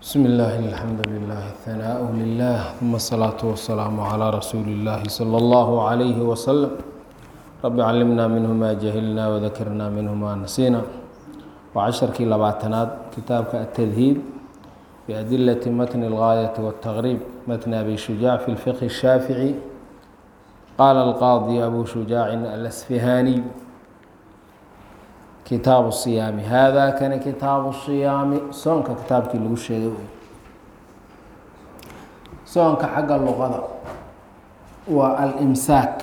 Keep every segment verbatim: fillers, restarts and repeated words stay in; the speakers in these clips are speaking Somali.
بسم الله الحمد لله الثناء لله ثم الصلاة والسلام على رسول الله صلى الله عليه وسلم رب علمنا منه ما جهلنا وذكرنا منه ما نسينا وعشركii labaatanaad kitaabka التذهيب بأدلة متن الغاية والتغريب متن أبي شجاع في الفقه الشافعي قال القاضي أبو شجاع الأسفهاني kitaabu الصiyaami hada kana kitaabu الصiyaami soonka kitaabkii lagu sheegay wey soonka xagga luqada waa alimsaak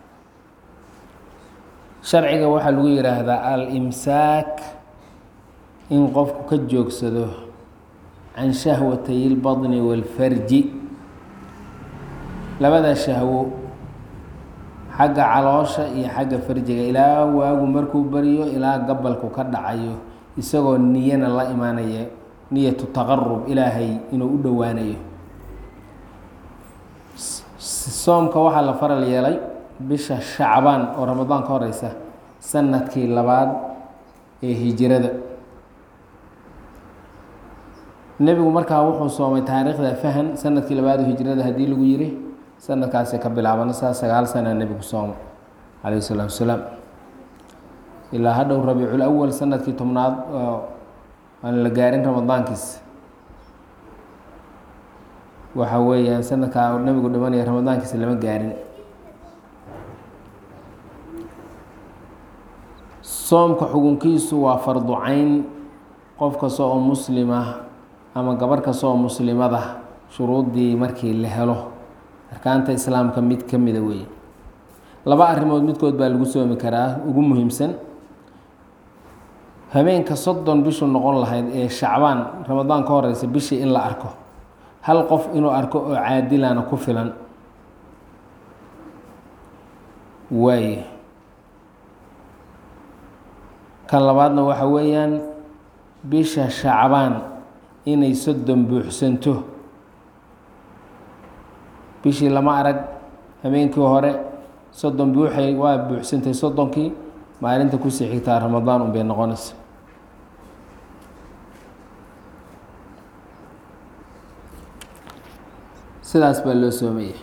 sharciga waxaa lagu yihaahdaa alimsaak in qofku ka joogsado can shahwatay اlbaطni wاlfarji labada shahwo xagga caloosha iyo xagga farjiga ilaa waagu markuu bariyo ilaa gabalku ka dhacayo isagoo niyana la imaanaya niyatu taqarub ilaahay inuu u dhowaanayo soomka waxaa la faral yeelay bisha shacbaan oo ramadaan ka horeysa sanadkii labaad ee hijirada nebigu markaa wuxuu soomay taariikhda fahan sanadkii labaad oo hijirada haddii lagu yiri sanadkaasi ka bilaabana saa sagaal sana nebigu soomay calayhi salaatu wasalaam ilaa hadhow rabiicul awal sanadkii tobnaad oo aan la gaarin ramadaankiisa waxa weeyaan sanadkaa nebigu dhimanaya ramadaankiisa lama gaarin soomka xukunkiisu waa fardu cayn qof kasta oo muslima ama gabarh kasta oo muslimada shuruuddii markii la helo arkaanta islaamka mid ka mida weeye laba arrimood midkood baa lagu soomi karaa ugu muhiimsan habeenka soddon bishu noqon lahayd ee shacbaan ramadaan ka horeysa bishii in la arko hal qof inuu arko oo caadilana ku filan waaye kan labaadna waxa weeyaan bisha shacbaan inay soddon buuxsanto bishii lama arag habeenkii hore soddon buuxay waa buuxsantay soddonkii maalinta kusii xigtaa ramadaan un bay noqonaysa sidaas baa loo soomaya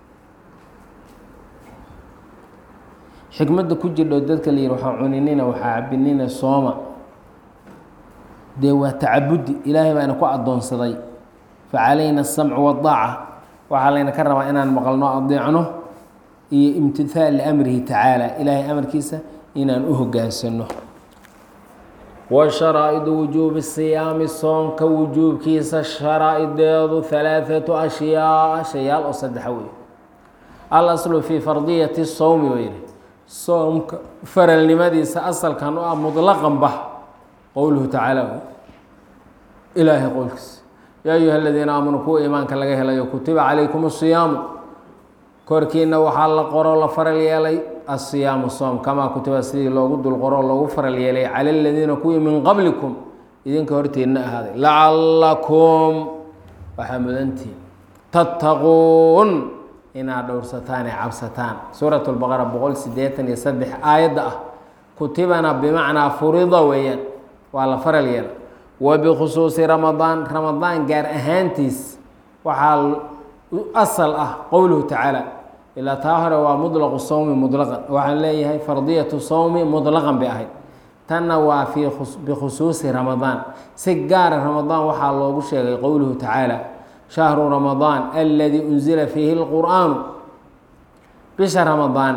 xikmadda ku jirdho dadka la yihi waxaa cuninina waxaa cabinina sooma dee waa tacabudi ilaahay baana ku addoonsaday fa calayna asamcu waddaaca waxaa layna ka rabaa inaan maqalno adeecno iyo imtithaal liamrihi tacaala ilaahay amarkiisa inaan u hogaansano wa sharaa'idu wujuubi siyaami soonka wujuubkiisa sharaa-ideedu halaathatu ashyaa shayaal oo saddexa wey al aslu fii fardiyati sowmi wey soomka faralnimadiisa asalkan u ah mutlaqan bah qowluhu tacaala ilaahay qowlkiisa yaa ayuha aladiina aamanuu kuwa iimaanka laga helayo kutiba calaykum asiyaamu korkiina waxaa la qoro la faral yeelay asiyaamu soom kamaa kutiba sidii loogu dul qoro loogu faral yeelay cala aladiina kuwii min qablikum idinka horteedna ahaaday lacallakum waxaa mudantiin tattaquun inaad dhowrsataan ee cabsataan suurat lbaqara boqol sideetan iyo saddex aayadda ah kutibana bimacnaa furida weeyaan waa la faral yeelay wabikhusuusi ramadaan ramadaan gaar ahaantiis waxaa asal ah qowluhu tacaala ilaa taa hore waa mutlaqu sowmi mutlaqan waxaan leeyahay fardiyatu sowmi mutlaqan bay ahayd tanna waa fii bikhusuusi ramadaan si gaara ramadaan waxaa loogu sheegay qowluhu tacaala shahru ramadaan aladii unzila fiihi lqur'aanu bisha ramadaan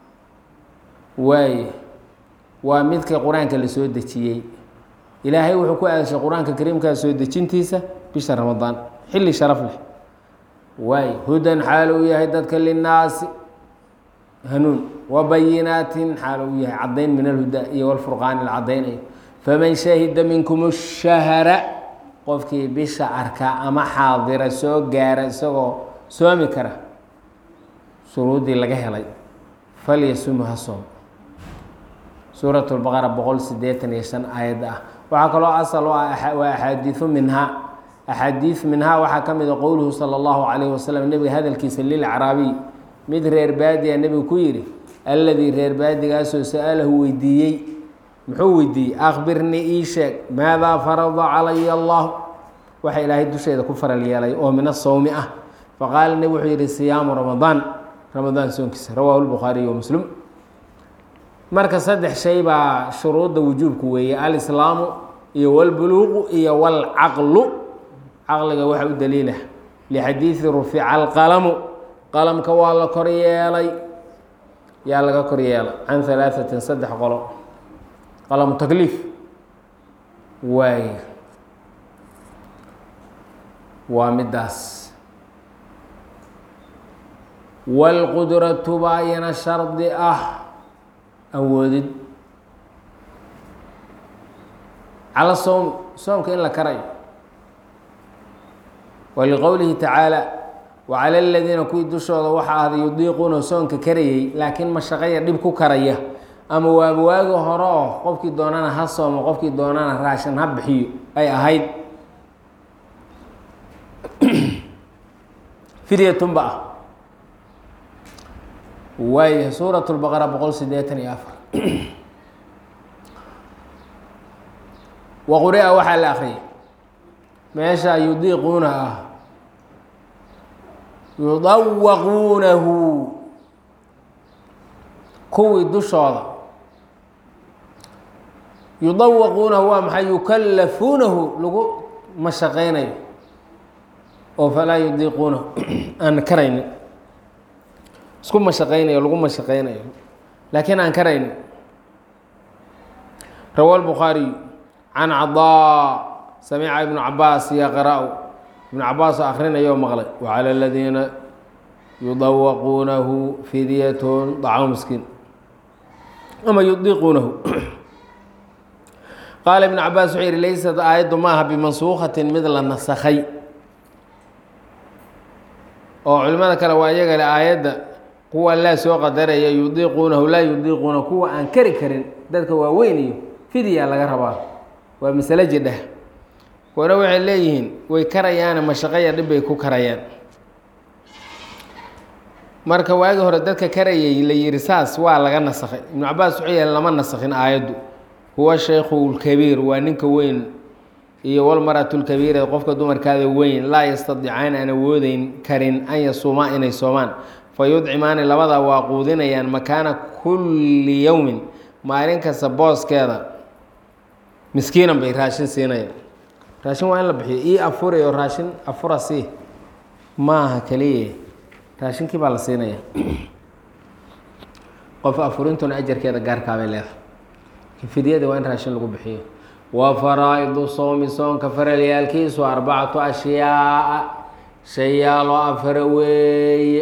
waaye waa midka qur-aanka la soo dejiyey ilaahay wuxuu ku aadashay qur-aanka kariimkaa soo dejintiisa bisha ramadaan xilli sharaf leh waay hudan xaalo uu yahay dadka linnaasi hanuun wabayinaatin xaalo uu yahay caddayn min alhuda iyo walfurqaani la caddaynayo faman shahida minkum shahra qofkii bisha arkaa ama xaadira soo gaara isagoo soomi kara shuruuddii laga helay falyasum ha soom suurat lbaqara boqol sideetan iyo shan aayadda ah waxaa kaloo asal waa axaadiiu minhaa axaadiis minhaa waxaa ka mida qowluhu sala allahu calayhi wasalam nebiga hadalkiisa lilacraabiy mid reer baadiya nebigu ku yidhi alladii reer baadigaasoo sa-alahu weydiiyey muxuu weydiiyey akhbirnii ii sheeg maadaa farada calaya allah waxa ilaahay dusheeda ku faral yeelay oo min asawmi ah faqaala nebi wuxuu yidhi siyaamu ramadaan ramadaan soonkiisa rawaahu lbukhaariy wa muslim marka saddex shay baa shuruudda wujuubku weeye alislaamu iyo walbuluuqu iyo walcaqlu caqliga waxa u daliila lixadiidi rufica alqalamu qalamka waa la kor yeelay yaa laga kor yeelay can halaaثatin saddex qolo qalamu takliif waay waa midaas wاlqudratu baa iyana shardi ah awoodid cala sowm soomka in la karayo waliqowlihi tacaalى wacalى اladiina kuwii dushooda waxaa ahday yudiiquuna soonka karayay laakiin mashaqaya dhib ku karaya ama waaba waagi hore oo qofkii doonana ha soomo qofkii doonana raashin ha bixiyo ay ahayd fidyatun ba ah waaya suuraة الbaqara boqol sideetan iyo afar waquri'a waxaa la akriyay meesha yudiiquuna ah yudawaquunahu kuwii dushooda yudawaquunahu waa maxay yukallafuunahu lagu mashaqeynayo oo falaa yudiiquunahu aan karaynin isku mashaqeynayo lagu mashaqeynayo laakiin aan karaynin rawa الbukhaariy can cadaa samica ibnu cabaas yaqra-u ibnu cabaas oo akrinaya oo maqlay wacalى اladiina yudawaquunahu fidyatun dacaamu miskiin ama yudiiquunahu qaala ibnu cabaas wuxuu yihi laysat aayaddu maaha bimansuukatin mid la nasakhay oo culimada kale waa iyaga le aayadda kuwa laa soo qadaraya yudiiquunahu laa yudiiquuna kuwa aan kari karin dadka waaweyn iyo fidya laga rabaa waa masale jidhah kuwana waxay leeyihiin way karayaane mashaqaya dhib bay ku karayaan marka waagi hore dadka karayay la yihi saas waa laga nasakhay ibnu cabaas wuxuu yahay lama nasakhin aayaddu huwa shaykhu lkabiir waa ninka weyn iyo walmaratu lkabiira qofka dumarkaada weyn laa yastadicaana aan awoodeyn karin an yasuumaa inay soomaan fa yudcimaani labada waa quudinayaan makaana kulli yowmin maalin kasta booskeeda miskiinan bay raashin siinayaan raashin waa in la bixiyo ii afurayo raashin afura sii maaha keliya raashinkii baa la siinaya qof afurintuna ajarkeeda gaarkaabay leedahay fidyada waa in raashin lagu bixiyo wa faraa'idu soomi soonka faralyaalkiisu arbacatu ashyaaa shayaaloo afara weeye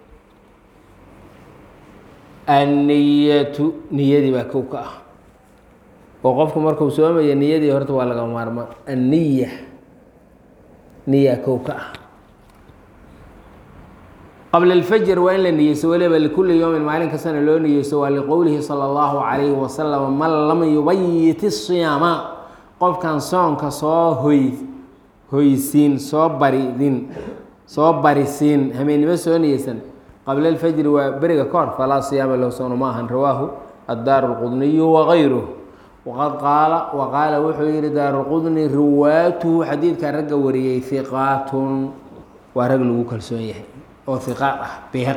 anniyatu niyadii baa kow ka ah oo qofku markuu soomaya niyadii horta waa laga maarmaan anniya niya kow ka ah qabla اlfajr waa in la niyeyso waliba likulli yowmin maalin kastana loo niyeyso waa liqowlihi salى اllahu calayhi wasalam man lam yubayit الsiyaama qofkan soonka soo hoy hoysiin soo baridin soo barisiin hameennimo soo niyeysan qabla اlfajri waa beriga ka hor falaa siyaama lahu soono ma ahan rawaahu addaar اlqudniyu wagayruh waqad qaala waqaala wuxuu yihi daar اlqudni riwaatuhu xadiidka ragga wariyey hiqaatun waa rag lagu kalsoon yahay oo hiqaad ah bayhaq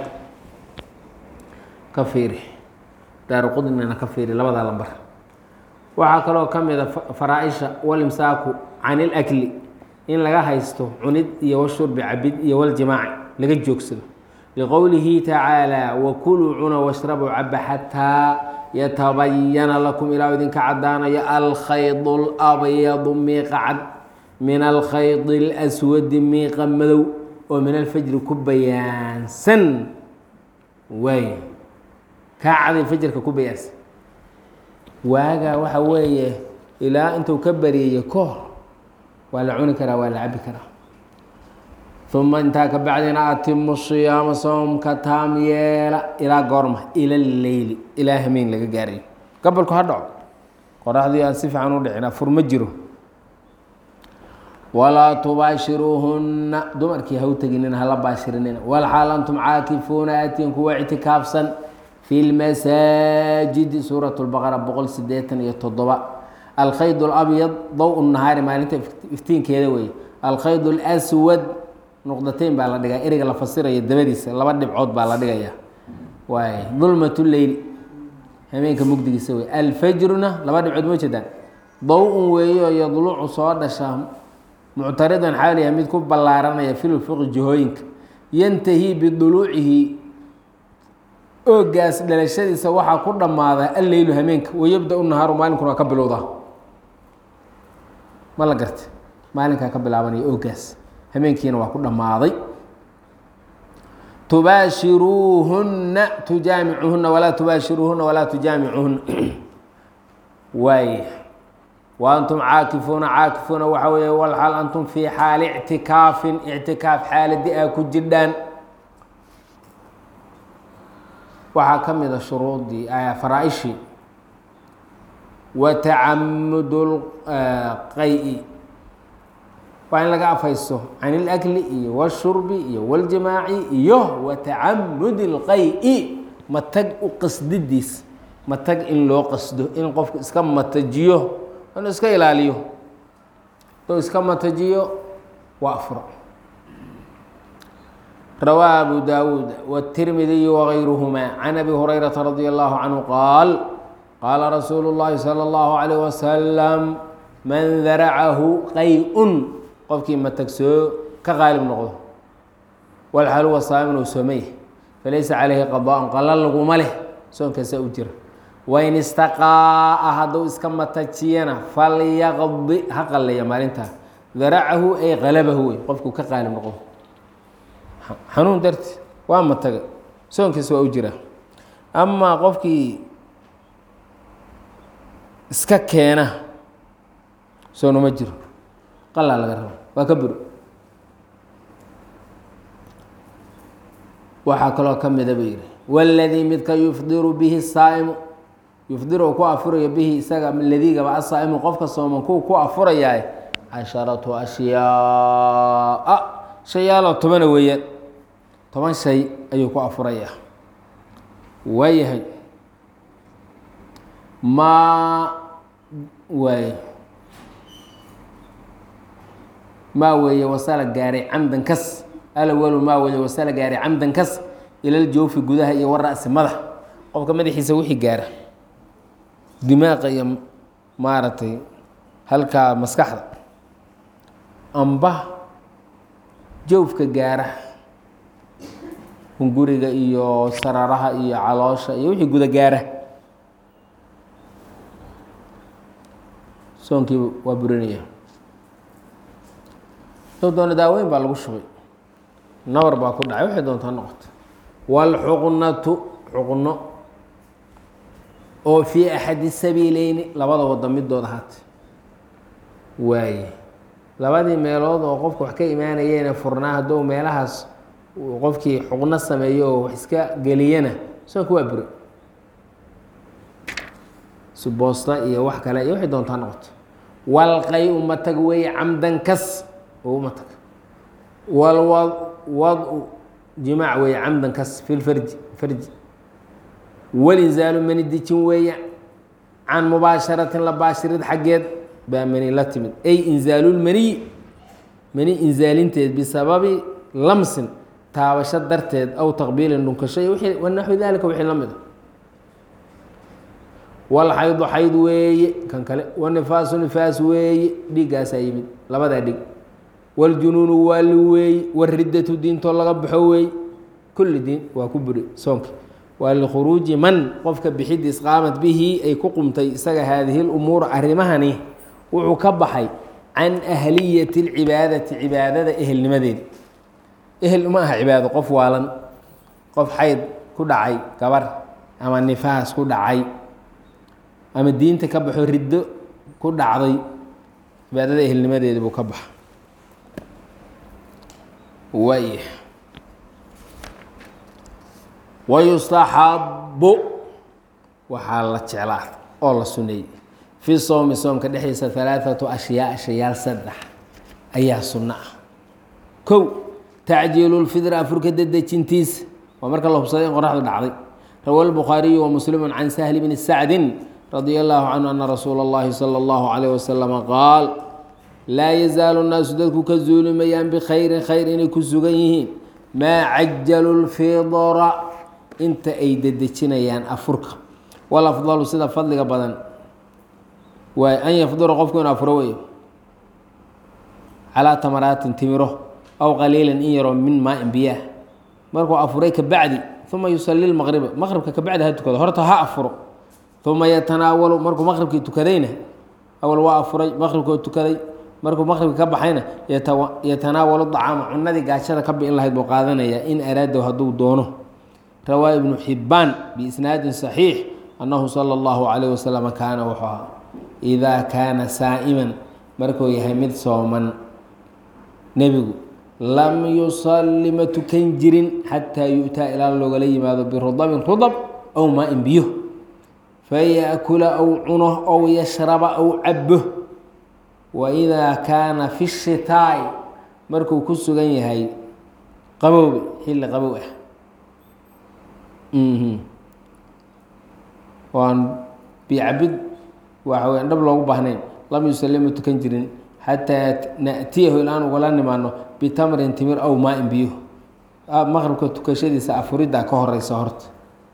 ka fiiri daaru qudnina ka fiiri labadaa lambar waxaa kaloo ka mida faraa-isha walimsaaku can ilakli in laga haysto cunid iyo washurbi cabid iyo waljimaaci laga joogsado liqowlihi tacaalى wakuluu cuna washrabuu caba xataa yatabayana lakum ilaa idinka caddaanayo alkhayd اlabyadu miiqa cad min alkhayd اlswadi miiqa madow oo min alfajri ku bayaansan waay kaa caday fajrka ku bayaansan waagaa waxa weeye ilaa intuu ka bariyayo kahor waa la cuni karaa waa la cabi karaa uma intaa ka bacdina atimu siyaama soomka taam yeela ilaa goorma ila leyli ilaa hameen laga gaarayo gabolku ha dhaco qoraxdii aan si fiican u dhicin afur ma jiro walaa tubaashiruuhunna dumarkii ha u teginina hala baashirinina walxaal antum caakifuuna atiin kuwa ictikaafsan fi lmasaajidi suurat lbaqara boqol sideetan iyo toddoba alkhayd اlabyad daw nahaari maalinta iftiinkeeda weeye alkhayd اlأswad nuqdateyn baa la dhigaa ereyga la fasiraya dabadiisa laba dhibcood baa la dhigaya waay dulmat leyli habeenka mugdigiisa wey alfajruna laba dhibcood ma jeedaan daw-un weeyo yadlucu soo dhasha muctaridan xaaliya mid ku ballaaranaya filfuqi jihooyinka yantahi biduluucihi oogaas dhalashadiisa waxaa ku dhammaada alleylu hameenka wayabda u nahaaru maalinkuna waa ka bilowdaa ma la garta maalinkaa ka bilaabanaya oogaas hameenkiina waa ku dhammaaday tubaashiruuhunna tujaamicuhunna walaa tubaashiruuhunna walaa tujaamicuhunna waay wa antum caakifuuna caakifuuna waxaa weeye walxaal antum fii xaali ictikaafin ictikaaf xaaladi a ku jirdhaan waxaa ka mida shuruudii faraa-ishii wa tacamud qay-i waa in laga afaysto can ilakli iyo washurbi iyo waljimaaci iyo wa tacamud اlqay-i matag u qasdidiis matag in loo qasdo in qofku iska matajiyo inuu iska ilaaliyo dou iska matajiyo waa afro rawaa abu dawuud wالtirmidiy wغayruhma can abi hurayrata radi allahu canhu qaal qaala rasuulu اllahi salى اllahu عalيه wasalam man daracahu qay-un qofkii matag soo ka qaalib noqdo walxal huwa saamin ou soomay falaysa calayhi qadaaءun qala laguma leh soonkaasa u jira wain istaqaa'a hadduu iska matajiyana falyaqdi ha qalleeya maalintaa daracahu ay qalabahu wey qofkuu ka qaalib noqdo xanuun darti waa mataga soonkiisa waa u jira amaa qofkii iska keena soon uma jiro qalaa laga raba waa ka buro waxaa kaloo ka mida ba yihi wاladii midka yufdiru bihi الsaa'imu yufdiru ku afurayo bihi isaga ladiigaba asaa'imu qofka sooman ku ku afurayaa casharatu ashyaaa shayaaloo tobana weeyaan toban shay ayuu ku afurayaa waayahay maa waay maa weeye wasala gaaray camdan kas alawalu maa weeye wasala gaaray camdan kas ilaljawfi gudaha iyo wara'si madax qofka madaxiisa wixii gaara dimaaqa iyo maaragtay halkaa maskaxda amba jawfka gaara hunguriga iyo sararaha iyo caloosha iyo wixii guda gaara soonkii waa burinaya doo doona daaweyn baa lagu shubay nabar baa ku dhacay waxay doontaa noqoto wاlxuqnatu xuqno oo fii axadi sabiileyni labada wada midooda haate waaye labadii meelood oo qofka wax ka imaanayeena furnaa haddou meelahaas qofkii xuqno sameeyo oo wax iska geliyana soonka waa buri suboosta iyo wax kale iyo waxay doontaa noqoto walqay-u matag weeye camdan kas oo matag walwadcu jimaac weeye camdan kas fi lfarji farji walinzaalu mani dijin weeye can mubaasharatin la baashirid xaggeed baa mani la timid ay inzaalulmaniy mani inzaalinteed bisababi lamsin taabasho darteed aw taqbiilin dhunkasho iyo wii wanaxwi dalika wixii la mida walxaydu xayd weeye kan kale wanifaasu nifaas weeye dhiiggaasaa yimid labadaa dhig wاljunuunu waali weeye wاriddatu diintoo laga baxo weeye kulli diin waa ku buri soonka waa likhuruuji man qofka bixidiis qaamat bihi ay ku qumtay isaga haadihi اlumuura arrimahani wuxuu ka baxay can ahliyati اlcibaadati cibaadada ehelnimadeedi ehel ma aha cibaado qof waalan qof xayd ku dhacay gabar ama nifaas ku dhacay ama diinta ka baxo riddo ku dhacday cibaadada ehelnimadeedi buu ka baxa waay wayustaxabu waxaa la jeclaa oo la suneeyey fi sowmi soomka dhexdiisa halaaثatu ashyaa shayaal saddex ayaa sunno ah kow tacjiilu lfidr afurka dedejintiisa waa marka la hubsaday in qoraxdu dhacday rawa lbukhaariyu wa muslimu can sahli bni sacdin radia allahu canhu ana rasuula اllahi salى اllahu عalيه wasalama qaal laa yazaalu الnaasu dadku ka zuulimayaan bkhayri khayr inay ku sugan yihiin maa cajalu lfidra inta ay dedejinayaan afurka walafdalu sida fadliga badan waay an yafdura qofku in afuro weyo calaa tamaraatin timiro aw qaliilan in yaroo min maain biyaah markuu afuray kabacdi uma yusali lmaqriba maqribka kabacdi ha tukado horta ha afuro uma yatanaawalu markuu maqribkii tukadayna awal waa afuray maqribkoo tukaday markuu maqribka ka baxayna yatanaawalu dacaama cunadii gaashada ka bi'in lahayd buu qaadanayaa in araado hadduu doono rawaa ibnu xibbaan biisnaadin saxiix annahu sala allahu calayh wasalam kaana wuxuu ahaa idaa kaana saa'iman markuu yahay mid sooman nebigu lam yusalli ma tukan jirin xataa yu'taa ilaa loogala yimaado birudabin rudab aw maa-in biyo fayaakula aw cuno aw yashraba aw cabo waidaa kaana fi shitaa'i markuu ku sugan yahay qabowbe xilli qabow ah waan bicabid waxa weya dhab loogu baahnayn lam yusalli ma tukan jirin xataa na'tiyahu ilaan ugala nimaano bitamrin timir aw maa-in biyo maqribka tukashadiisa afuriddaa ka horeysa horta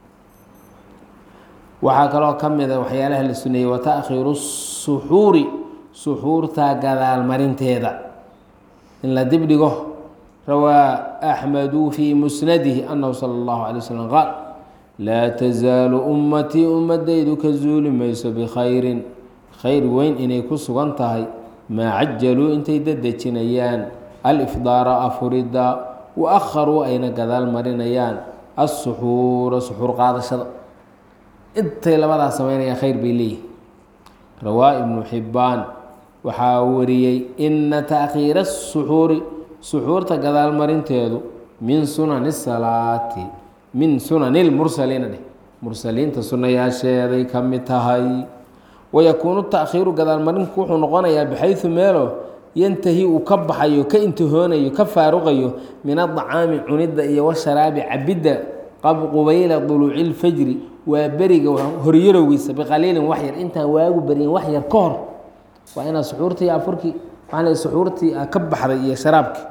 waxaa kaloo ka mida waxyaalaha la suneeyey wa taakhiiru suxuuri suxuurta gadaalmarinteeda in la dibdhigo rawaa axmedu fii musnadihi annahu sala allahu alay wasalam qaal laa tasaalu ummatii ummadaydu ka zuuli mayso bikhayrin khayr weyn inay ku sugan tahay maa cajaluu intay dadejinayaan alifdaara afuridda wa akharuu ayna gadaal marinayaan assuxuura suxuur qaadashada intay labadaa sameynayaan khayr bay leeyihin rawaa ibnu xibbaan waxaa wariyey ina taakhiira suxuuri suxuurta gadaal marinteedu min sunani salaati min sunani lmursaliina dheh mursaliinta sunayaasheeday ka mid tahay wayakuunu taakhiiru gadaalmarinku wuxuu noqonayaa bixaysu meelo yantahi uu ka baxayo ka intihoonayo ka faaruqayo min adacaami cunidda iyo washaraabi cabidda qubayla duluuci lfajri waa beriga horyarowgiisa biqaliilin waxyar intaan waagu beryin wax yar ka hor waa inaad suxuurtii iyo afurkii waana suxuurtii ka baxday iyo sharaabkii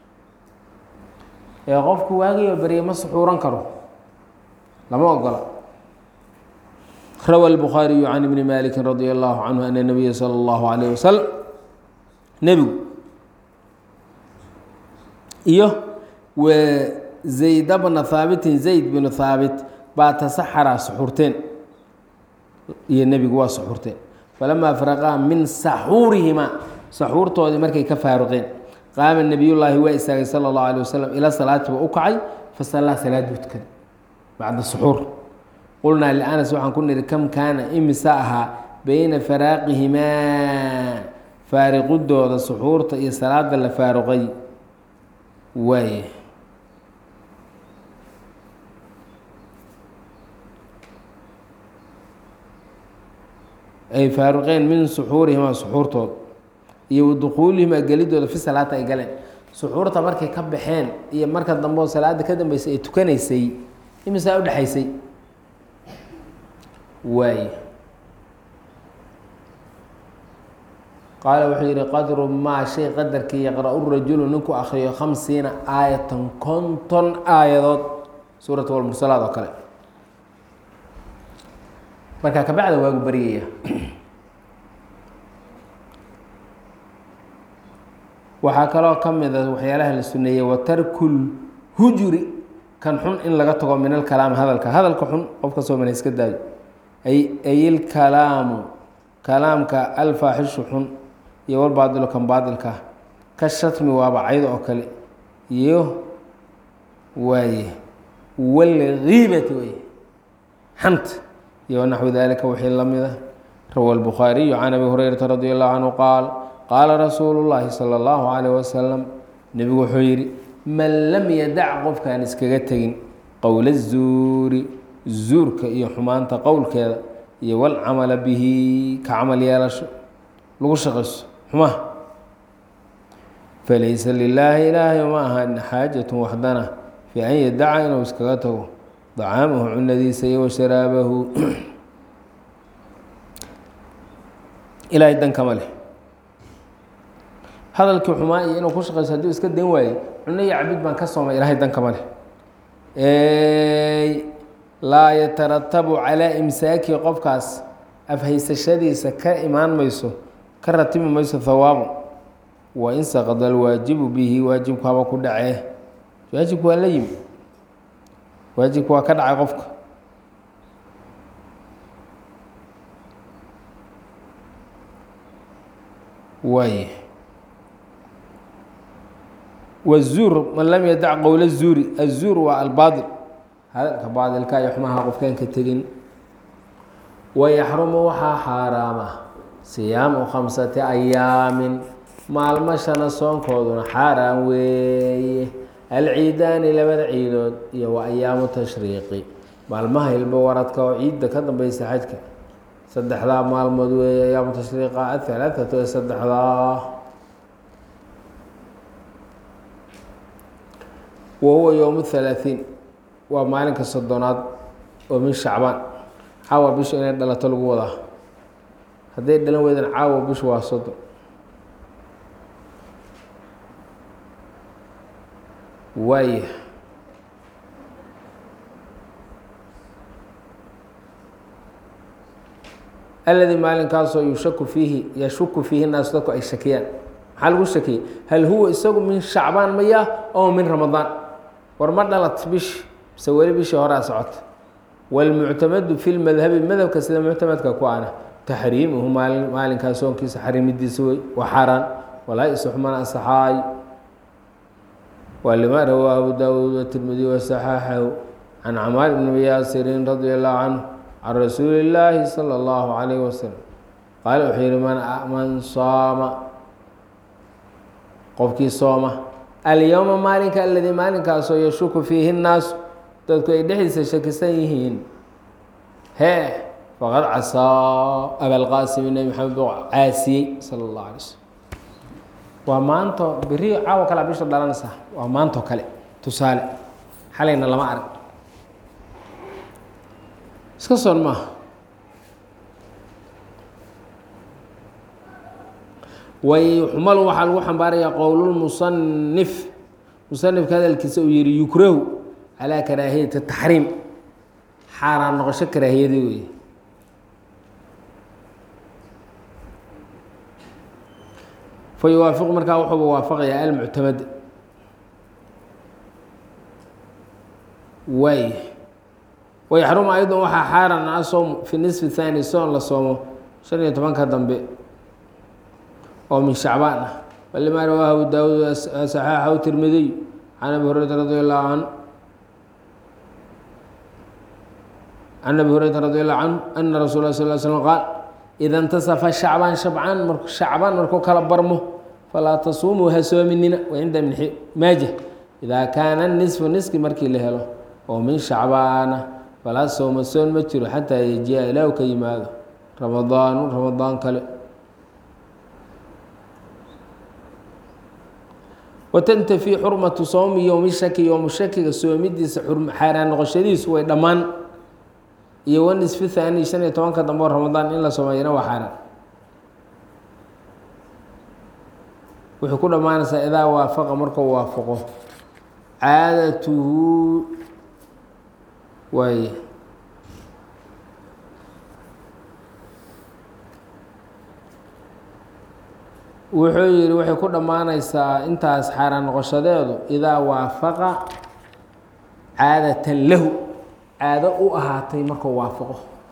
ee qofku waagiyo berye ma suxuuran karo lama ogola rawى الbخاaرiyu can ibni maliki radي الlahu canhu ana الnabiya salى الlahu عalيه waslm nebigu iyo w zayd bna haabitin zayd binu haabit baa tasaxara suxuurteen iyo nebigu waa suxuurteen falamaa faraqaa min saxuurihima saxuurtoodii markay ka faaruqeen qaama nabiy llaahi waa istaagay salى الlahu عalيه waslm ila salaati ba u kacay fasalaa salaad buu tukaday bacda suxuur qulnaa lianas waxaan ku nidhi kam kaana imisa ahaa beyna faraaqihimaa faariqudooda suxuurta iyo salaada la faaruqay waaye ay faaruqeen min suxuurihimaa suxuurtooda iyo wadukuulihimaa gelidooda fi salaata ay galeen suxuurta markay ka baxeen iyo marka dambe oo salaada ka dambeysay ay tukanaysay imisaa udhexaysay waay qaala wuxuu yihi qadru maa shay qadarkii yaqra-u rajulu ninku akriyo khamsiina aayatan konton aayadood suurat walmursalaad oo kale markaa kabacda waagu baryaya waxaa kaloo ka mid a waxyaalaha la suneeyey wa tarkul hujuri kan xun in laga tago min alkalaam hadalka hadalka xun qofka soomana iska daayo ay ilkalaamu kalaamka alfaaxishu xun iyo walbaadilo kan baadilka ka shatmi waaba caydo oo kale iyo waaye walgiibati wey xanta iyo naxwi dalika wixii la mid a rawa albukhaariyu can abi hurayrata radi allahu canhu qaal qaala rasuulu llaahi sala allahu calayh wasalam nebigu wuxuu yidhi man lam yadac qofkaan iskaga tegin qowla zuuri zuurka iyo xumaanta qowlkeeda iyo walcamala bihi ka camal yeelasho lagu shaqayso xumaha falaysa lilaahi ilaahay ma ahan xaajatun waxdana fii an yadaca inuu iskaga tago dacaamahu cunadiisa iyo washaraabahu ilaahay dan kama leh hadalkii xumaa iyo inuu ku shaqayso hadduu iska dan waaye cuno iyo cabid baan ka soomay ilaahay dankama leh laa yataratabu calaa imsaaki qofkaas afhaysashadiisa ka imaan mayso ka ratibi mayso hawaabu wa in saqada alwaajibu bihi waajibku haba ku dhacee waajibku waa la yimi waajibku waa ka dhacay qofka waay wazuur man lam yadac qowl الzuuri aلzuur waa albaaطil hadalka baadilka iyo xumaha qofkaan ka tegin wayaxrumu waxaa xaaraama siyaamu khamsati ayaamin maalmo shana soonkooduna xaaraan weeye alciidaani labada ciidood iyo wa ayaamu tashriiqi maalmaha hilbo waradka oo ciidda ka dambeysa xajka saddexdaa maalmood weeye ayaamu tashriiqa ahalaaثatu ee saddexdaa wahuwa yowm halaaثiin waa maalinka soddonaad oo min shacbaan caawa bishu inay dhalato lagu wadaa hadday dhalan weydan caawa bishu waa soddon waaya aladii maalinkaasoo yushaku fiihi yashuku fiihi naasu dadku ay shakiyaan maxaa lagu shakiyey hal huwa isagu min shacbaan maya oo min ramadaan war ma dhalat bishi mise weli bishii horaa socota wاlmuctamadu fi lmadhabi madhabka sida muctamadka ku ana taxriimuhu maali maalinkaa soonkiisa xarimidiisa wey waa xaaraan walaa isuxmana asaxaay waa lima rawaa abu daawuud watirmidi wasaxaaxahu can camaar bni yaasirin radi allahu canhu can rasuuli اllaahi salى اllahu alayh wasalam qaala wuxuu yihi man saama qofkii sooma alyowma maalinka aladii maalinkaasoo yashuku fiihi الnaasu dadku ay dhexdiisa shakisan yihiin hee faqad casaa abalqaasimi nebi maxamed buu caasiyey sala اllahu alay slm waa maanto beri caawo kale bisha dhalanaysa waa maanto kale tusaale xalayna lama arag iska soon maaha way xumalu waxaa lagu xambaarayaa qowlulmusanif musanifka hadalkiisa uu yihi yukrahu calaa karaahiyati taxriim xaaraan noqosho karaahiyadii wey fa yuwaafiqu markaa wuxuuba waafaqayaa almuctamad waay wayaxrumu aydan waxaa xaaraan a soom fi nisfi thaani soon la soomo shan iyo tobanka dambe oo min shacbaan ah walima rawaahu abu daawuud saxaaxahu tirmidiy can abi hurayrata radi allahu canhu can abi hurayrata radi allahu canhu ana rasul lah sal l slm qaal ida intasafa shacbaan shabcaan mar shacbaan markuu kala barmo falaa tasuumuu ha soominina wa cinda ibn maaja idaa kaana nisfu niski markii la helo oo min shacbaana falaa sooma soon ma jiro xataa yajiya ilaahu ka yimaado ramadaanu ramadaan kale watantafi xurmatu sowmi yowmi shaki yowmu shakiga soomidiisa xaaraan noqoshadiisu way dhammaan iyo wanisfi thaani shan iyo tobanka dambe oo ramadaan in la soomeeyana waa xaaraan wuxuu ku dhammaanaysaa idaa waafaqa markuu waafaqo caadatuhu waay wuxuu yihi waxay ku dhammaanaysaa intaas xaaraan noqoshadeedu idaa waafaqa caadatan lahu caado u ahaatay markuu waafaqo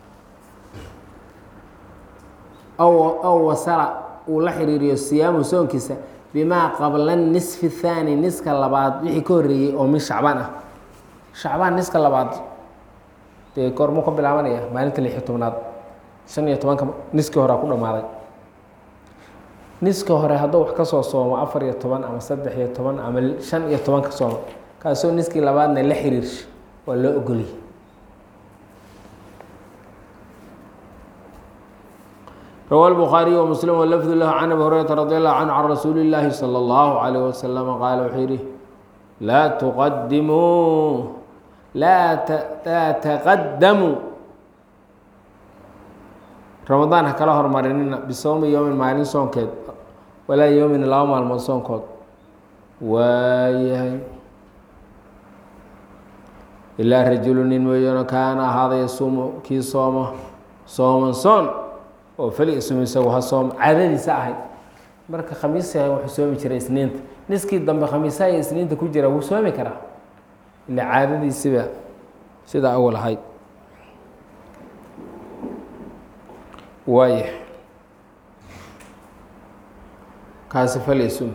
aw aw wasala uu la xiriiriyo siyaamu soonkiisa bimaa qabla nisfi thaani niska labaad wixii ka horreeyey oo min shacbaan ah shacbaan niska labaad dee goormuu ka bilaabanaya maalinta lix iyo tobnaad shan iyo tobanka niskii horea ku dhammaaday niska hore hadduu wax ka soo soomo afar iyo toban ama saddex iyo toban ama shan iyo toban ka soomo kaasoo niskii labaadna la xiriirsha waa loo ogoliyay rawaa الbukhaariي وmslim wlfd lah can abi hurayrata radi allahu canhu can rasuuli اllaahi salى اllahu عalيyh waslama qaala wuxuu yihi laa tuqadimuu laa laa taqadamuu ramadaan ha kala hormarinina bisowmi yowmin maalin soonkeed walaa yowmin laba maalmood soonkood waayahay ilaa rajulu nin mooyaano kaana ahaaday yasuumu kii sooma sooman soon oo fali isum isagu ha soom caadadiisa ahayd marka khamiisa wuxuu soomi jiray isniinta niskii dambe khamiisaha iyo isniinta ku jira wuu soomi karaa ila caadadiisiba sida awal ahayd waaya kaasi fali isum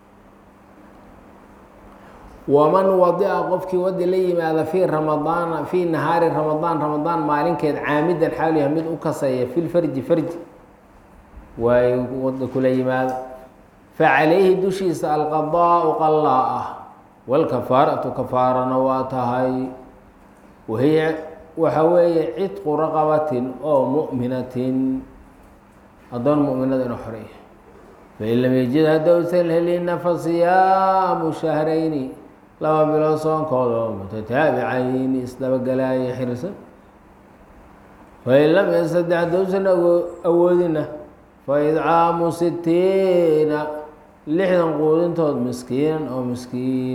waman wadica qofkii wadi la yimaada fii ramadaana fii nahaari ramadaan ramadaan maalinkeed caamidan xaal yahay mid u kasaya fi lfarji farji waay wada kula yimaado facalayhi dushiisa alqadaau qalaa ah wاlkafaaratu kafaarana waa tahay wahiya waxa weeye cidqu raqabatin oo mu'minatin adoon mu'minada inuu xoreeya fain lam yajid haddousan helina fasiyaamu shahrayni laba bilood soonkooda oo mutataabicayn isdabagalaaya xirsan fain lam yastatic haddousan awoodina faidcaamu sitiina lixdan quudintood miskiinan oo miskiin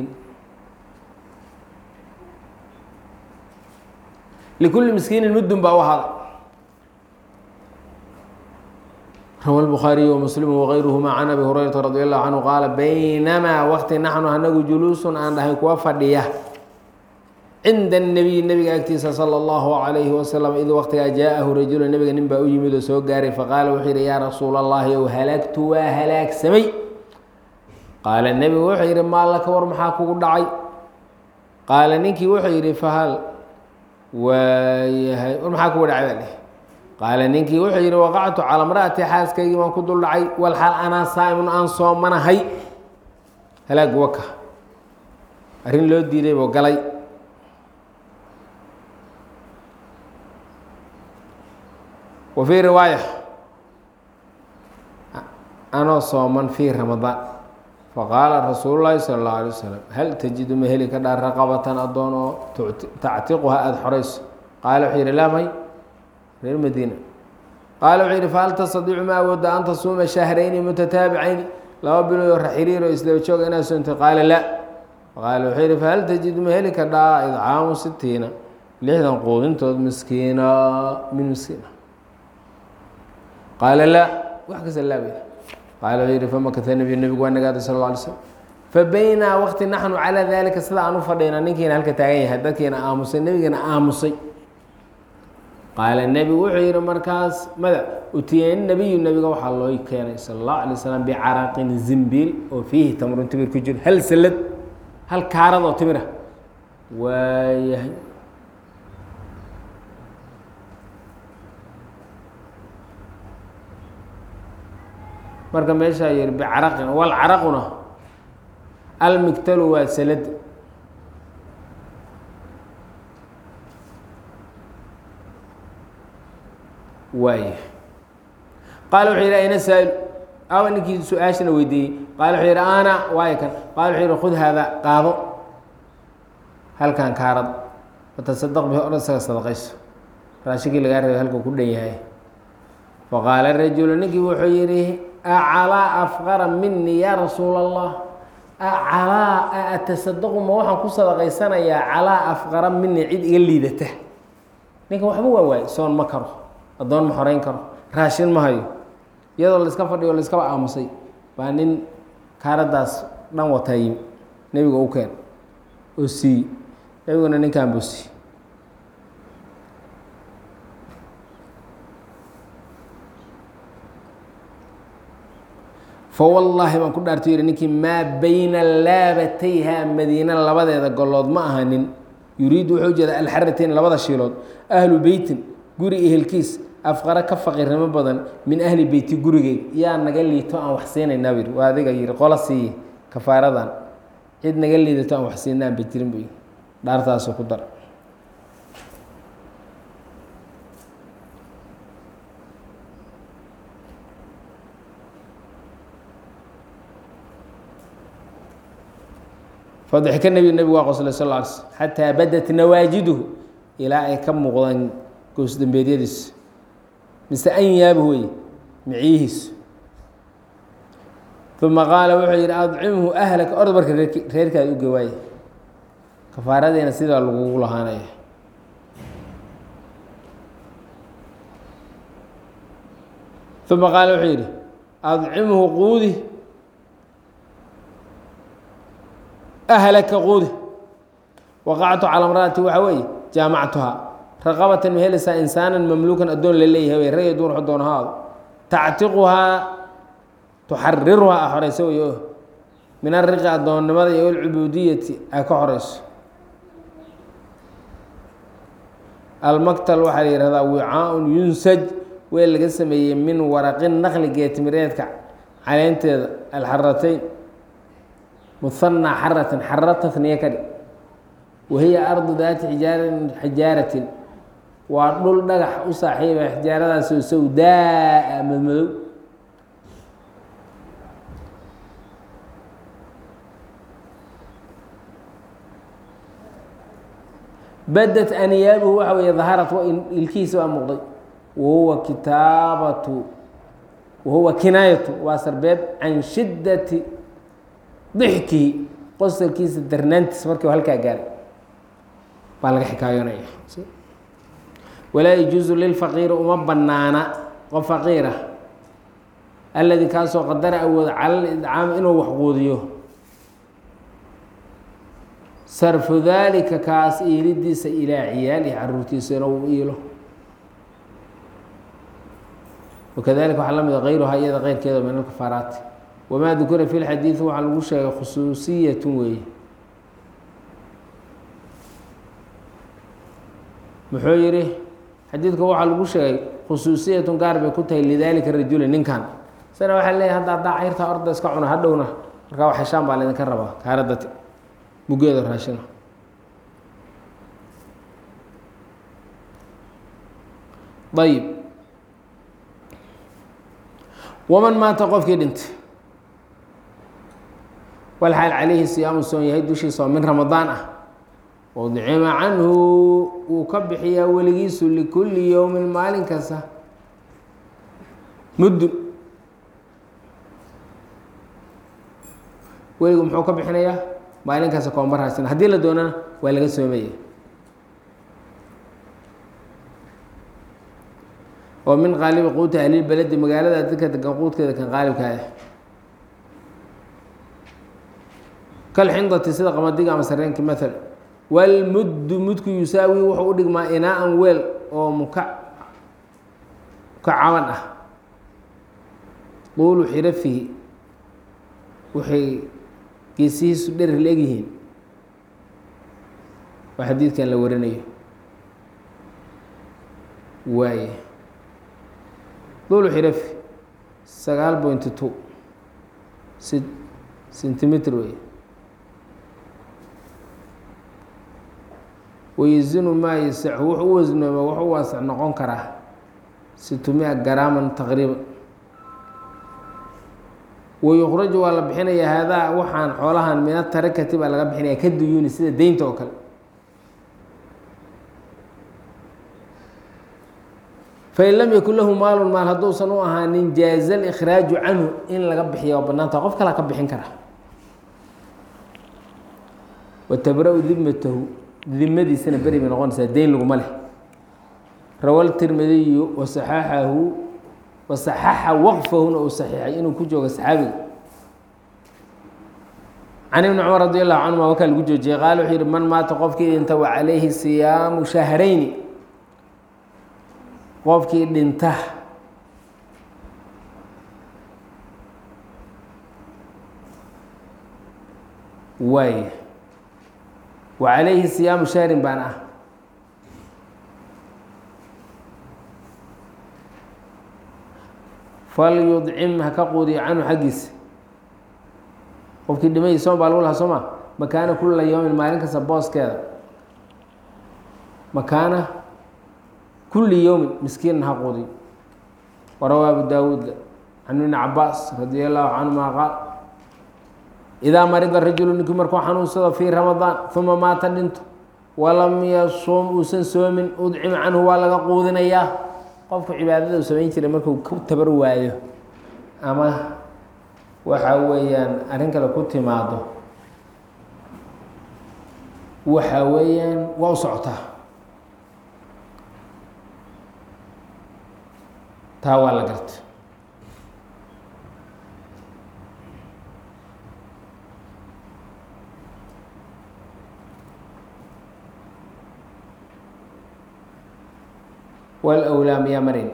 likulli miskiinin muddun baa u ahaaday rawa الbخaariي وmsلm وغayruهma can abi hurayrata radي الlahu canhu qaala baynamaa waqti naxnu anagu juluusun aan dhahay kuwa fadhiya cinda الnabiy nebiga agtiisa salى اllahu عalayhi wasalam id waqtigaa jaaءahu rajulu nebiga nin baa u yimid oo soo gaaray faqaala wuxuu yihi yaa rasuula اllahi ow halagtu waa halaagsamay qaala nebigu wuxuu yihi maa laka war maxaa kugu dhacay qaala ninkii wuxuu yihi fahal waayahay war maxaa kugu dhacay baa dheh qaala ninkii wuxuu yihi waqactu calaa mra'ati xaaskaygii baan ku dul dhacay walxaal anaa saa'imun aan soomanahay halaag waka arrin loo diiday buu galay wa fii riwaaya anoo sooman fii ramadaan faqaala rasuulu llaahi sala allahu alay wasalam hal tajidu ma heli ka dhaa raqabatan addoon oo tactiquha aada xorayso qaala wuxuu yihi laa may reer madiina qaala wuxuu yihi fahal tastadiicu ma awooda an tasuuma shahrayni mutataabicayni laba bilood oo raxiriir oo isdaba jooga inaad soonto qaala la qaala wuxuu yihi fahal tajidu ma heli ka dhaa idcaamu sitiina lixdan quudintood miskiina min miskiina qaala la wax kasta laa qaala wuxuu yihi famakata nebiyu nebigu waa nagaaday sal alla alay slam fabaynaa waqti naxnu calaa dalika sida aan u fadhayna ninkiina halka taagan yahay dadkiina aamusay nebigana aamusay qaala nebigu wuxuu yihi markaas mada utiyen nebiyu nebiga waxaa loo keenay sala allahu alay wasalam bicaraqin zimbiil oo fiihi tamrun timir ku jiro hal salad hal kaarad oo timira waayahay marka meeshaa yihi bicaraqin walcaraquna almigtalu waa salad waay qaala wuxuu yihi ayna saa'il awa ninkii su-aashana weydiiyey qaala wuxuu yihi ana waay kan qaala wuxuu yihi khud haada qaado halkan kaarad fatasadaq bihi o dhan isaga sadaqayso raashinkii lagaa rabay halkuu ku dhan yahay faqaala rajulu ninkii wuxuu yihi acalaa afqara mini yaa rasuula allah acalaa atasadaqu ma waxaan ku sadaqaysanayaa calaa afqara mini cid iga liidata ninkan waxba waa waay soon ma karo addoon ma xoreyn karo raashin ma hayo iyadoo la iska fadhiyo la iskaba aamusay baa nin kaaraddaas dhan wataa yimi nebiga u keen oo siiy nebiguna ninkan buu siiy fawallaahi baan ku dhaartay yihi ninkii maa bayna laabatayha madiina labadeeda golood ma ahanin yuriidu wuxuu ujeeda alxaratayn labada shiilood ahlu beytin guri ehelkiis afqara ka faqiirnimo badan min ahli beyti gurigey yaa naga liito aan wax siinaynaa bu yihi waa adiga yihi qola siiye kafaaradan cid naga liidato aan wax siinaan ba jirin bu yihi dhaartaasoo ku dar fadxika nebi nebigu waa qoslay sal lla alay slm xataa badat nawaajiduhu ilaa ay ka muuqdaan goosdambeedyadiis mise an yaabu wey miciyihiis ثuma qaala wuxuu yidhi adcimhu ahlaka orod marka reerkaada u gawaaya kafaaradiina sidaa lagugu lahaanaya uma qaala wuxuu yidhi adcimhu quudi ahlaka quudi waqactu calaa mraati waxa weeye jaamactuhaa raqabatan ma helaysaa insaanan mamluukan addoon la leeyahay rag iyo duur wuxuu doona haado tactiquhaa tuxariruhaa a xoreyso wey o min ariqi addoonnimada iyo alcubuudiyati a ka xoreyso almaktal waxaa la yihahdaa wicaaun yunsaj weel laga sameeyey min waraqin naqli geetimireedka caleynteeda alxaratayn muhanaa xaratin xara tasniye ka dhig wahiya ardu daati ijaaran xijaaratin waa dhul dhagax u saaxiiba xijaaradaasoo sawdaa madmadow badat aniyaabuhu waxa weeye daharat ilkihiisa waa muuqday wahuwa kitaabatu wahuwa kinaayatu waa sarbeeb can shiddati dixkihi qosalkiisa darnaantiisa markii halkaa gaaray baa laga xikaayoonaya walaa yajuusu lilfaqiiri uma banaana qof faqiira alladii kaasoo qadara awooda cala lidcaami inuu wax quudiyo sarfu daalika kaas iilidiisa ilaa ciyaalihi caruurtiisa inuu iilo wakadalika waxaa la mida kayruhaa iyada keyrkeeda min alkafaaraati wamaa dukira fi lxadiidi waxaa lagu sheegay khusuusiyatun weeye muxuu yihi xadiidka waxaa lagu sheegay khusuusiyatun gaar bay ku tahay lidaalika rajuli ninkan sana waxaa leeyahy hadda haddaa cayrtaa orda iska cuna hadhowna markaa wax heshaan baa laydinka rabaa kaaradati mugeeda raashina ayib waman maata qofkii dhintay walxaal calayhi siyaamu soon yahay dushiisa oo min ramadaan ah udcima canhu wuu ka bixiyaa weligiisu likulli yowmin maalin kasta muddun weligu muxuu ka bixinayaa maalin kasta koomba raasina haddii la doonana waa laga soomaya oo min qaalibi quuti ahlilbeledi magaalada dadka degan quudkeeda kan qaalibka ah kalxindati sida qamadiga ama sareenki maala walmuddu mudku yusaawi wuxuu u dhigmaa inaa-an weel oo muka mukacaban ah duulu xirafihi waxay geesihiisu dherir la egyihiin waa xadiidkan la warinayo waaye duulu xirafi sagaal pointy two si centimeter wey wayazinu maa yasaxu wuxuu u wasnooma wuxuu u waasac noqon karaa situmia garaaman taqriiban wayukraju waa la bixinayaa haadaa waxaan xoolahan min atarakati baa laga bixinaya ka duyuuni sida deynta oo kale fain lam yakun lahu maalun maal hadduusan u ahaanin jaaza alikhraaju canhu in laga bixiya oo banaanta qof kalaa ka bixin kara watabra-u dimatahu dimadiisana beri bay noqonaysaa deyn laguma leh rawa tirmidiyu wasaxaxahu wasaxaxa waqfahuna uu saxiixay inuu ku joogo saxaabiga can ibni cumar radi allahu canhuma wakaa lagu joojiyey qaala wuxuu yihi man maata qofkii dhinta wa calayhi siyaamu shahrayni qofkii dhinta waay wa calayhi siyaamu shahrin baan ah falyudcim ha ka quudiyo canhu xaggiisa qofkii dhimay soom baa lagu lahaa soo ma makaana kula yowmin maalin kasta booskeeda makaana kuli yowmin miskiinan ha quudiyo warawaa abu daawuud can ibni cabaas radi allahu canhuma qaal idaa marida rajulu ninkii markuu xanuunsado fii ramadaan uma maata dhinto walam yasum uusan soomin udcima canhu waa laga quudinayaa qofku cibaadada u samayn jiray markuu ku tabar waayo ama waxa weeyaan arrin kale ku timaado waxa weeyaan waa u socotaa taa waa la garta والأولى miyaa marin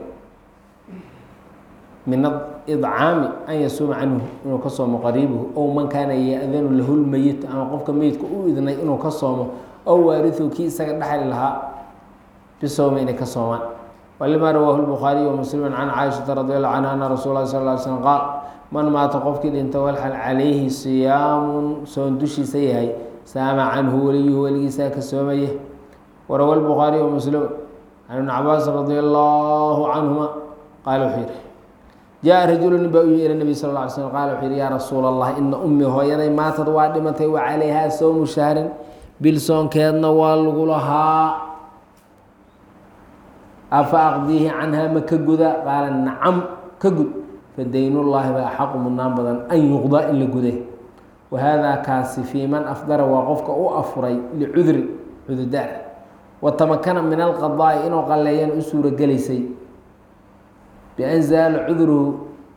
min idcaami an yasuuma canhu inuu ka soomo qariibuhu ow man kaana ya-danu lahu lmeyit ama qofka meyidka u idnay inuu ka soomo ow waarihu kii isaga dhexli lahaa bisowma inay ka soomaan walima rawaahu lbukhaariy wamuslimu can caaishata radi allahu canha ana rasuul lahi sal ly slm qaal man maata qofkii dhinta walxal calayhi siyaamun soon dushiisa yahay saama canhu weliyuhu weligiisaa ka soomaya warawa lbukhaariy wamuslim can ibn cabaas radi allahu canhuma qaala wuxuu yihi jaa rajulu nin baa u yimi ila nebi sal la alay slm qaala wuxuu yihi yaa rasuula allah ina ummi hooyaday maatad waa dhimatay wa calayhaa sowmu shahrin bil soonkeedna waa lagu lahaa afa aqdiihi canhaa ma ka guda qaala nacam ka gud fadaynullaahi baa axaqu mudnaan badan an yuqdaa in la guday wa haadaa kaasi fii man afdara waa qofka u afuray licudri cududaar watamakana min alqadaa'i inuu qalleeyaan u suuro gelaysay bian zaala cudruhu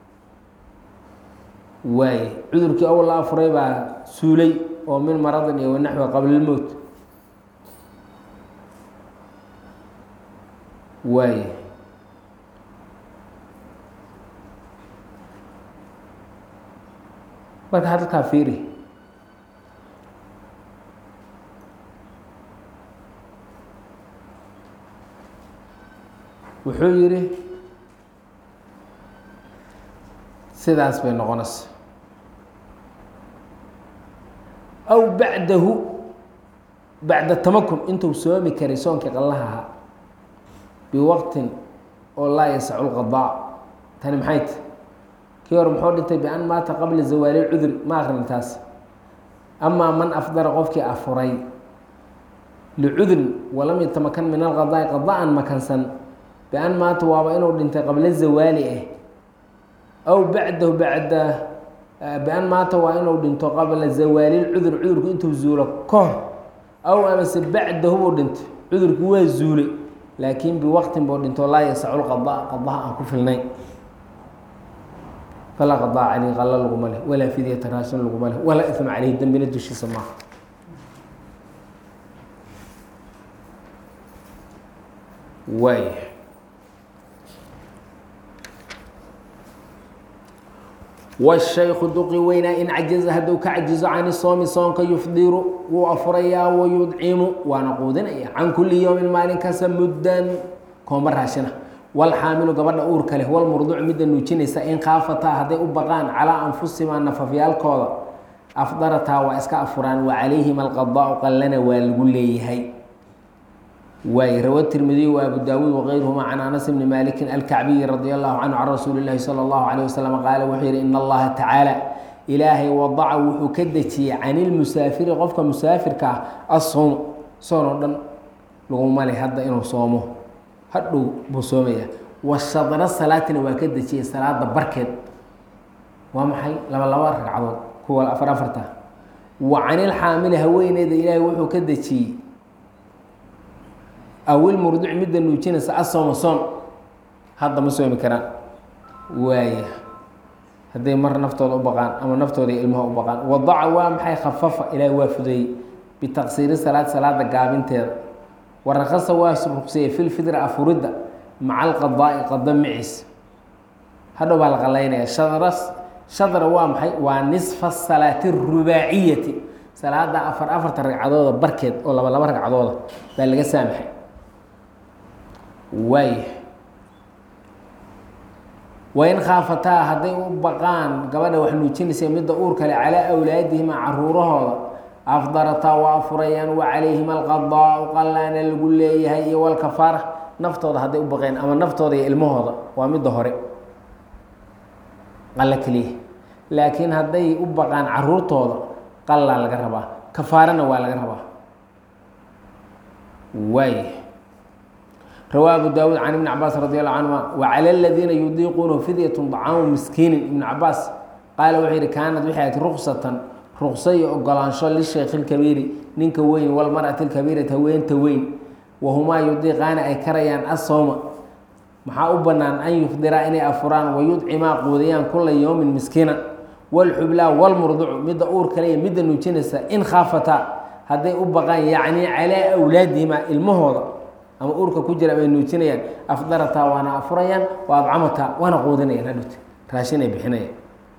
waaye cudurkii owl la afuray baa suulay oo min maradin iyo wanaxwi qabla lmowt waaye marka hadalkaa fiiri wuxuu yihi sidaas bay noqonaysa aw bacdahu bacda tamakun intuu soomi karay soonkii qallaha ahaa biwaqtin oo laa yasacu lqadaa tani maxay ta kii hore muxuu dhintay bian maata qabla zawaali cudri ma akrin taas amaa man afdara qofkii afuray licudrin walam yatamakan min alqadaai qadaan makansan bian maata waaba inuu dhintay qabla zawaali ah aw bacdahu bacda bian maata waa inuu dhinto qabla zawaali lcudur cudurku intuu zuulo kahor aw amase bacdahu buu dhintay cudurku waa zuulay laakiin biwaqtin buu dhinto laa yasacu lqadaa qadaha aan ku filnayn falaa qadaa caleyh qalla laguma leh walaa fidyata raashin laguma leh walaa isma caleyhi dembina dushiisa maaha waay washayku duqi weynaa in cajaza hadduu ka cajizo cani soomi soonka yufdiru wuu afurayaa wayudcimu waana quudinaya can kuli yowmin maalin kasta muddan koomba raashina walxaamilu gabadha uurka leh walmurducu midda nuujinaysa in khaafataa hadday u baqaan calaa anfusimaa nafafyaalkooda afdarataa waa iska afuraan wa calayhim alqadaau qallana waa lagu leeyahay waay rawa tirmidiy wa abu daawuud wغayruhuma can anas bni maliki alkacbiyi radi allahu canhu can rasuuli اlahi salى اllahu alيه waslm qaala wuxuu yihi in allaha tacaala ilaahay wadaca wuxuu ka dejiyey can ilmusaafiri qofka musaafirka ah asowm soon oo dhan laguma leh hadda inuu soomo hadhow buu soomaya washadra salaatina waa ka dejiyey salaada barkeed waa maxay laba laba ragcadood kuwa afar afarta wa can ilxaamili haweeneyda ilaahay wuxuu ka dejiyey awil murdic midda nuujinaysa asooma soon hadda ma soomi karaan waaya hadday mar naftooda u baqaan ama naftooda iyo ilmaha u baqaan wadaca waa maxay khafafa ilaahi waa fudeeyey bitaqsiiri salaad salaada gaabinteeda warakasa waa ruqseeyey fi lfidra afuridda maca alqadaa'i qada maciis hadhow baa la qalaynaya shadra shadra waa maxay waa nisfa salaati rubaaciyati salaada afar afarta ragcadooda barkeed oo laba laba ragcadooda baa laga saamaxay waay wain khaafataa hadday u baqaan gabadha wax nuujinaysa midda uur kale calaa awlaadihima caruurahooda afdarataa waa afurayaan wa calayhim alqadaau qallaana lagu leeyahay iyo walkafaara naftooda hadday u baqeen ama naftooda iyo ilmahooda waa midda hore qalla keliya laakiin hadday u baqaan caruurtooda qallaa laga rabaa kafaarana waa laga rabaa waay rawaa abu daawuud can ibni cabaas radi allahu canhuma wacala aladiina yudiiquunahu fidyatun dacaamu miskiinin ibnu cabaas qaala wuxuu yidhi kaanad waxay ahayd ruksatan rukso iyo ogolaansho lisheekhi lkabiiri ninka weyn walmar'ati lkabiirati haweenta weyn wahumaa yudiiqaana ay karayaan asowma maxaa u bannaan an yufdiraa inay afuraan wayudcimaa quudiyaan kula yowmin miskiina walxublaa walmurducu midda uur kale iyo midda nuujinaysa in khaafataa hadday u baqaan yacnii calaa awlaadihima ilmahooda ama uurka ku jira ay nuujinayaan afdarataa waana afurayaan wa adcamataa waana quudinayaan hadhowt raashin ay bixinayaan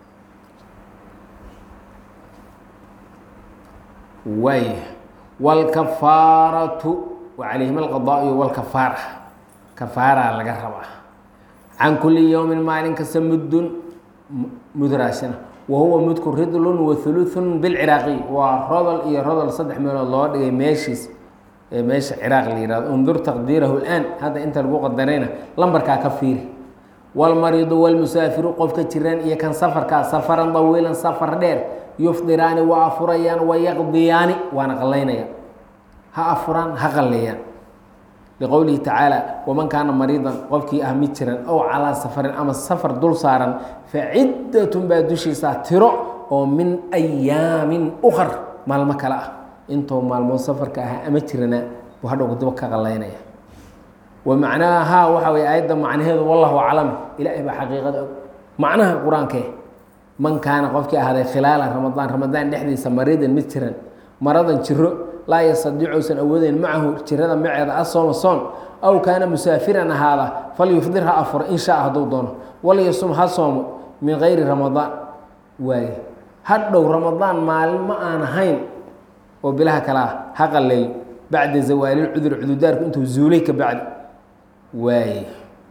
waay wاlkafaaratu wacalayhim alqadaء wاlkafaara kafaaraa laga rabaa can kuli yowmin maalin kasta muddun mud raashina wa huwa mudku ridlun wa huluثun bilciraaqiy waa rodol iyo rodol saddex meelood loo dhigay meeshiis ee meesha ciraaq la yihahdo undur taqdiirahu اlآan hadda inta lagu qadarayna lambarkaa ka fiiri wاlmariidu wاlmusaafiru qofka jiraan iyo kan safarkaa safaran dawiilan safar dheer yufdiraani waa afurayaan wayaqdiyaani waana qalaynaya ha afuraan ha qaleeyaan liqowlihi tacaala waman kaana mariidan qofkii ah mid jiran ow calaa safarin ama safar dul saaran faciddatun baa dushiisa tiro oo min ayaamin ukar maalmo kale ah intou maalmood safarka ahaa ama jirana buu hadhow dib ka qalaynaya wa macnaahaa waxa weye aayadda macnaheedu wallahu aclam ilaahay baa xaqiiqada og macnaha qur-aankee man kaana qofkii ahaaday khilaala ramadaan ramadaan dhexdiisa mariidan mid jiran maradan jiro laa yastadiic uusan awoodeyn macahu jirada maceeda asooma soon aw kaana musaafiran ahaada falyufdir ha afuro in shaa hadduu doono walyasum ha soomo min gayri ramadaan waaye hadhow ramadaan maalin ma aan ahayn oo bilaha kale ah ha qaleeyo bacda zawaalilcudur cudurdaarku intuu zuulay ka bacdi waaye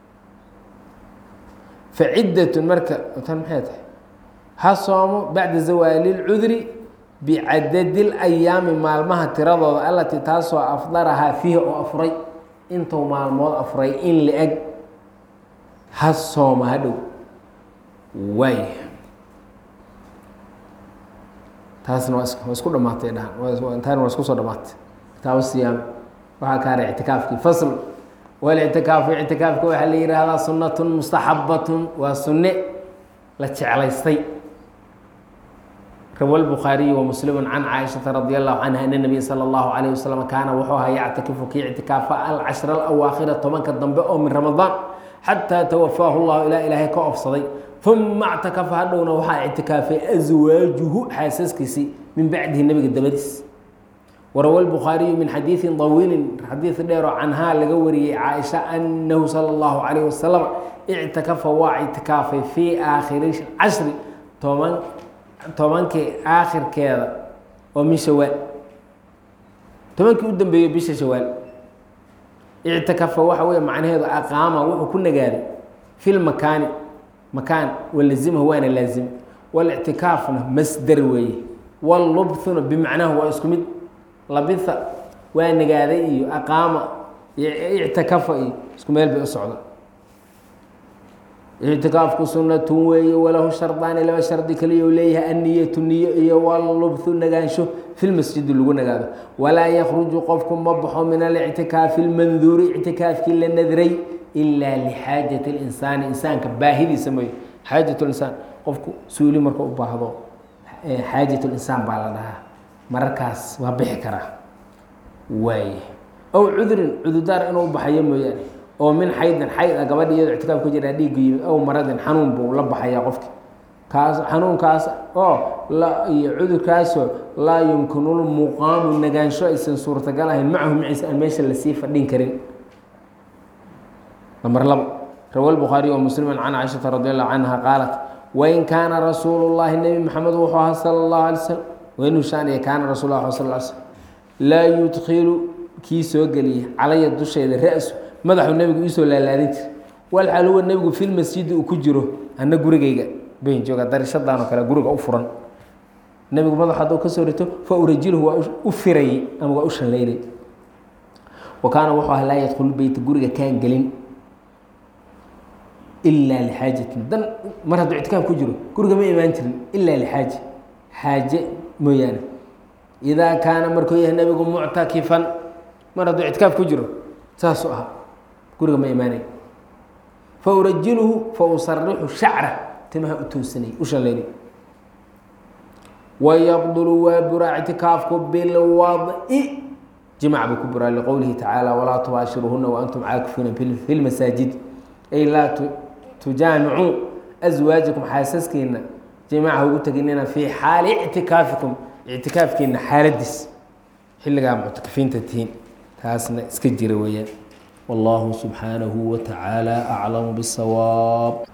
faciddatun marka tan maxay tahay ha soomo bacda zawaali lcudri bicadadi layaami maalmaha tiradooda allatii taasoo afdarahaa fiihi oo afuray intuu maalmood afuray in la-eg ha sooma hadhow waay taasna waa isku dhamaatay dhahan taana waa isku soo dhamaatay kitaabo siyaam waxaa ka haray ictikaafkii fasl walictikaafu ictikaafka waxaa la yihahdaa sunatun mustaxabatun waa sunne la jeclaystay rawa الbخاaرiي ومسلم عن cائشhaةa رضي الله عنها أن النبي sلى الله عليه وسلم kaana wuxuu ahaa yctakifu kii اctikaafa alcashر الأwaakhira tobanka dambe oo min رamaضaan xatىa twafaahu الlah ilaa ilaahay ka ofsaday ثuma اctakafa hadhowna waxaa اctikaafay أزwaajuhu xaasaskiisii min bacdihi nebiga dabadiis warawa الbخاaرiyu min xadiiثi طawiili xadiiث dheeroo canhaa laga wariyey caaئشha أnahu salى الlahu عalيه wasaلم اctakafa waa اctikaafay fii aakhiri cashri toban tobankii aakhirkeeda oo min shawaal tobankii u dambeeyey bisha shawaal ictikafa waxa weeye macnaheedu aqaama wuxuu ku nagaaday fi lmakaani makaan walazimahu waana laazim walictikaafna masdar weeye wallubthuna bimacnaahu waa isku mid labitha waa nagaaday iyo aqaama iyo ictikafa iyo isku meel bay u socda ictikaafku sunatun weeye walahu shardaani laba shardi kaliya u leeyahay anniyatu niyo iyo wallubthu nagaansho fi lmasjidi lagu nagaado walaa yakruju qofku ma baxo min alictikaafi lmanduuri ictikaafkii la nadray ilaa lixaajati اlinsaani insaanka baahidiisa mooye xaajat linsaan qofku suuli marka u baahdo xaajat linsaan baa la dhahaa mararkaas waa bixi karaa waaye ow cudrin cudurdaar inuu u baxayo mooyaane oo min xaydin xayd a gabadhi iyadoo ictikaaf ku jiraa dhiiggu yimid ow maradin xanuun buu la baxayaa qofki kaas xanuunkaas oo iyo cudurkaasoo laa yumkinu lmuqaamu nagaansho aysan suurtagal ahayn macahu maciisa aan meesha lasii fadhin karin namar labo rawa lbukhaariy wa muslimu can caaishata radi allahu canha qaalat wain kaana rasuulu llahi nebi maxamed wuxuu ahaa sala allahu alay slam wainuu shaaniya kaana rasul lah sal l slm laa yudkilu kii soo geliya calaya dushayda ra-su madaxuu nebigu iisoo laalaadin jir walxal huwa nebigu fi lmasjidi uu ku jiro anna gurigayga bayn jooga darishadaan oo kale guriga u furan nebigu madaxu hadduu ka soo rito fa urajilhu waa u firayey ama waa u shanlaynay wa kaana wuxuu aha laa yadkhulu beyta guriga kaan gelin ilaa lixaajatin dan mar hadduu ictikaaf ku jiro guriga ma imaan jirin ilaa lixaaja xaaje mooyaane idaa kaana markuu yahay nebigu muctakifan mar hadduu ictikaaf ku jiro saasuu ahaa guriga ma imaanay fa urajilhu fa usarixu shacra timaha u toosanay u shalleynay ويبطل وبرا اعتكافك بالوضع جمع بكبرى لقوله تعالى ولا تباشرهن وأنتم عاكفون في المساجد أي لا تجامعوا أزواجكم حاسسكين جماعة وتجننا في حال اعتكافكم اعتكافكين حالدس حل قام معتكفين تتين تاسنا اسكجر ويا والله سبحانه وتعالى أعلم بالصواب.